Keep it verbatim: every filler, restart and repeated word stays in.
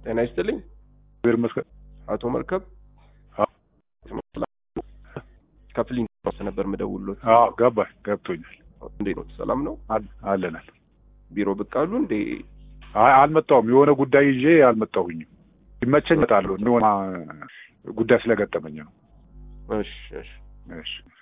ጤና ይስጥልኝ በርመስከ አቶ መርከብ ከፍሊን ነበር መደውሎት አዎ ገባ ገብቶኛል እንዴ ነው ሰላም ነው አለናል ቢሮ በቃሉ እንዴ አይ አልመጣሁም የሆነ ጉዳይ ይዤ አልመጣሁኝም ይመቸኝ እመጣለሁ ነው ጉዳይ ስለገጠመኝ ነው እሺ እሺ እሺ